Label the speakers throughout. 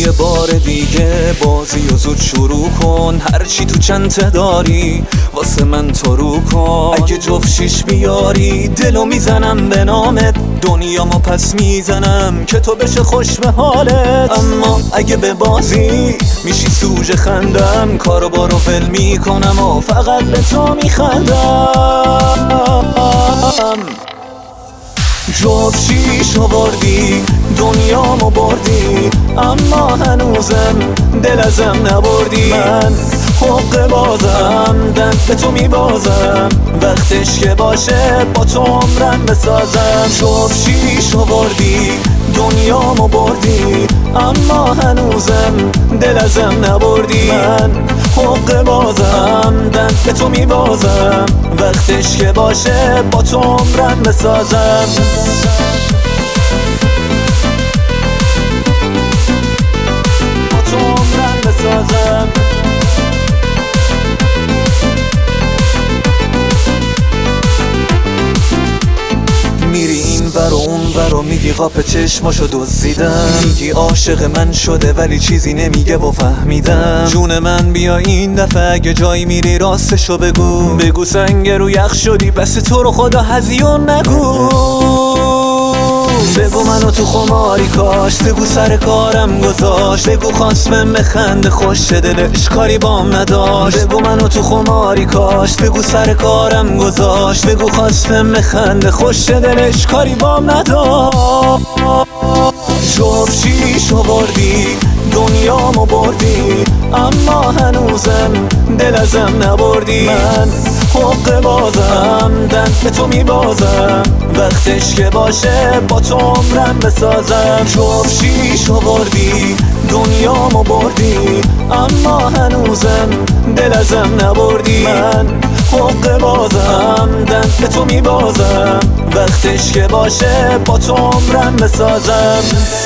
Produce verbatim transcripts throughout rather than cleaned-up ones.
Speaker 1: یه بار دیگه بازی و زود شروع کن، هرچی تو چنته داری واسه من تو رو کن. اگه جفت شیش بیاری دلو میزنم به نامت، دنیامو پس میزنم که تو بشه خوش به حالت. اما اگه به بازی میشی سوژه خندم، کارو بارو ول میکنم و فقط به تو میخندم. جفت شیش آوردی دنیامو بردی، اما هنوزم دل ازم نبردی. من حق بازم دست به تو میبازم، وقتش که باشه با تو عمرم بسازم. جفت شیش آوردی دنیامو بردی، اما هنوزم دل ازم نبردی. من حق بازم دست به تو میبازم، وقتش که باشه با تو عمرم بسازم. با تو عمرم بسازم. میری این ور و اون ور و میگی قاپ چشماشو دزدیدم، میگی عاشق من شده ولی چیزی نمیگه و فهمیدم. جون من بیا این دفعه اگه جایی میری راستشو بگو، بگو سنگ رو یخ شدی بس تو رو خدا هزیون نگو. بگو منو تو خماری کاشت، بگو سر کارم گذاشت، بگو خواستم بخنده خوش دلش کاری بام نداشت. بگو منو تو خماری کاشت، بگو سر کارم گذاشت، بگو خواستم بخنده خوش دلش کاری بام نداشت. جفت شیش آوردی دنیامو بردی، اما هنوزم دل ازم نبردی. من حق بازم دست به تو میبازم، وقتش که باشه با تو عمرم بسازم. جفت شیش آوردی دنیامو بردی، اما هنوزم دل ازم نبردی. من حق بازم دست به تو میبازم، وقتش که باشه با تو عمرم بسازم.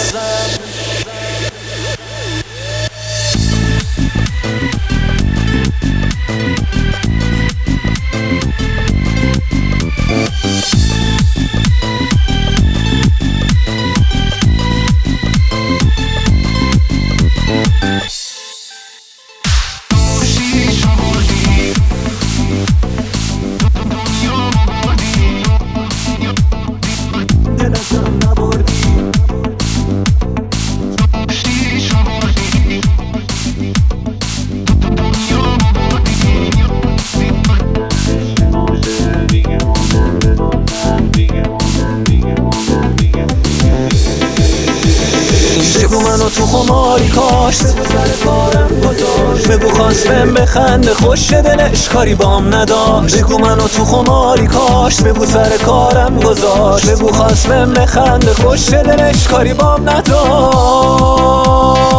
Speaker 1: بگو منو تو خماری کاشت، بگو خواستم بخنده خوش دلش کاری بام نداشت. بگو منو تو خماری کاشت، بگو سر کارم گذاشت، بگو خواستم بخنده خوش دلش کاری بام نداشت.